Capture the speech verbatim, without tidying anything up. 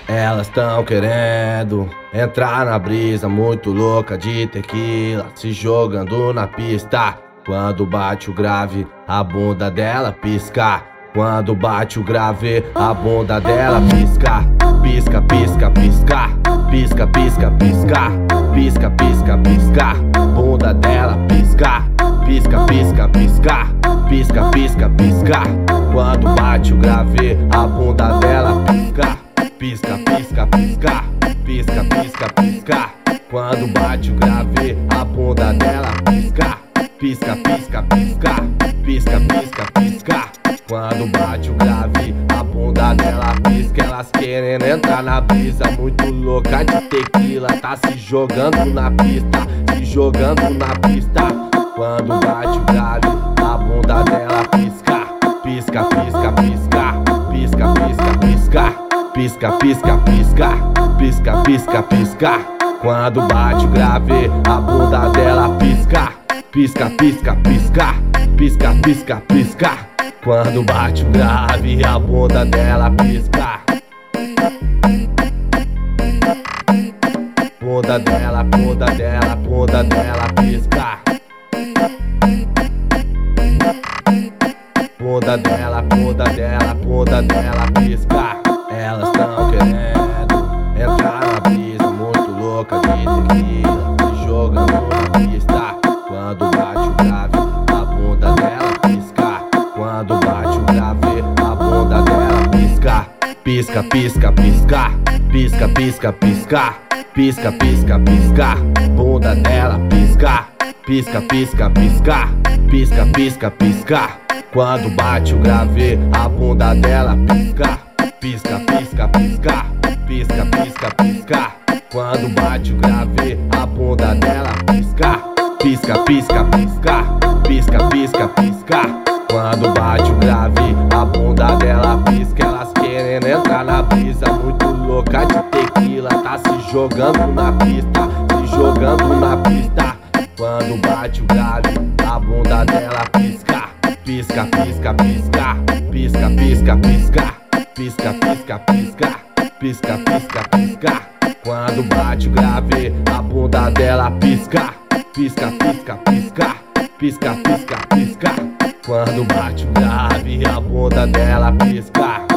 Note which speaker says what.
Speaker 1: Elas tão querendo entrar na brisa muito louca de tequila, se jogando na pista. Quando bate o grave, a bunda dela pisca. Quando bate o grave, a bunda dela pisca. Pisca, pisca, pisca. Pisca, pisca, pisca. Pisca, pisca, pisca. Bunda dela pisca. Pisca, pisca, pisca. Pisca, pisca, pisca. Quando bate o grave, a bunda dela pisca. Pisca, pisca, pisca. Pisca, pisca, pisca. Quando bate o grave, a bunda dela pisca. Pisca, pisca, pisca. Pisca, pisca, pisca. Quando bate o grave, a bunda dela pisca. Elas querendo entrar na brisa muito louca de tequila, tá se jogando na pista, se jogando na pista. Quando bate o grave, a bunda dela pisca. Pisca, pisca, pisca. Pisca, pisca, pisca. Pisca, pisca, pisca. Pisca, pisca, pisca. Quando bate o grave, a bunda dela pisca. Pisca, pisca, pisca. Pisca, pisca, pisca. Quando bate o grave, a bunda dela pisca. Bunda dela, bunda dela, bunda dela pisca. Bunda dela, bunda dela, bunda dela pisca. Elas tão querendo entrar na brisa muito louca de tequila, se jogando na pista. Quando bate o grave, a bunda dela pisca. Quando bate o grave, a bunda dela pisca. Pisca, pisca, pisca. Pisca, pisca, pisca. Pisca, pisca, pisca. Bunda dela pisca. Pisca, pisca, pisca. Pisca, pisca, pisca. Quando bate o grave, a bunda dela pisca. Pisca, pisca, pisca. Pisca, pisca, pisca. Quando bate o grave, a bunda dela pisca. Pisca, pisca, pisca. Pisca, pisca, pisca. Quando bate o grave, a bunda dela pisca. Elas querendo entrar na brisa muito louca de tequila, tá se jogando na pista, se jogando na pista. Quando bate o grave, a bunda dela pisca. Pisca, pisca, pisca. Pisca, pisca, pisca. Pisca, pisca, pisca. Pisca, pisca, pisca. Quando bate o grave, a bunda dela pisca. Pisca, pisca, pisca. Pisca, pisca, pisca. Quando bate o grave, a bunda dela pisca.